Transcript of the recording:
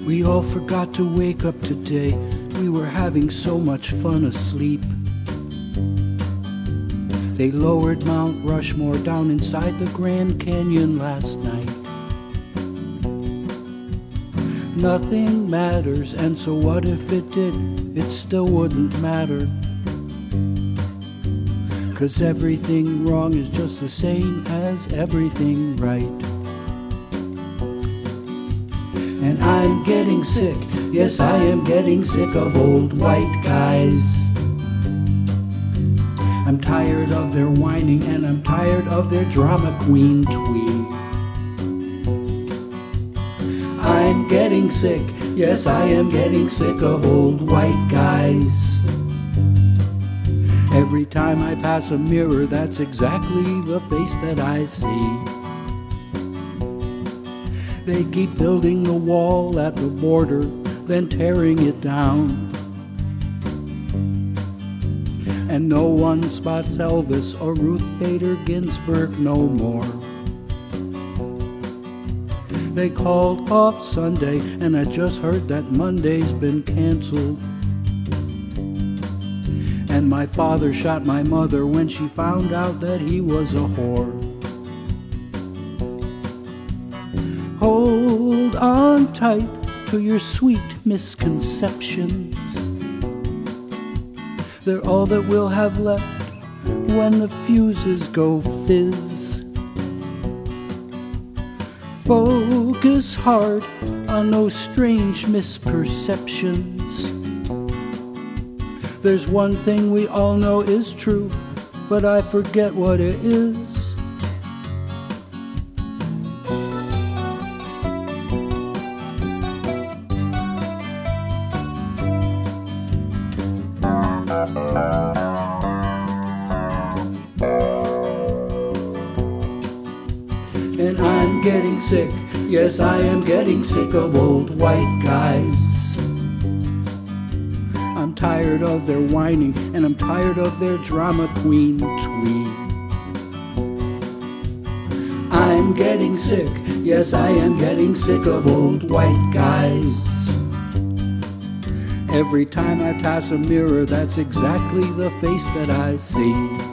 We all forgot to wake up today. We were having so much fun asleep. They lowered Mount Rushmore down inside the Grand Canyon last night. Nothing matters, and so what if it did? It still wouldn't matter. 'Cause everything wrong is just the same as everything right. And I'm getting sick, yes I am getting sick of old white guys. I'm tired of their whining and I'm tired of their drama queen twee. I'm getting sick, yes I am getting sick of old white guys. Every time I pass a mirror, that's exactly the face that I see. They keep building the wall at the border, then tearing it down. And no one spots Elvis or Ruth Bader Ginsburg no more. They called off Sunday, and I just heard that Monday's been canceled. And my father shot my mother when she found out that he was a whore. Hold on tight to your sweet misconceptions. They're all that we'll have left when the fuses go fizz. Focus hard on those strange misperceptions. There's one thing we all know is true, but I forget what it is. And I'm getting sick, yes I am getting sick of old white guys. I'm tired of their whining and I'm tired of their drama queen twee. I'm getting sick, yes I am getting sick of old white guys. Every time I pass a mirror, that's exactly the face that I see.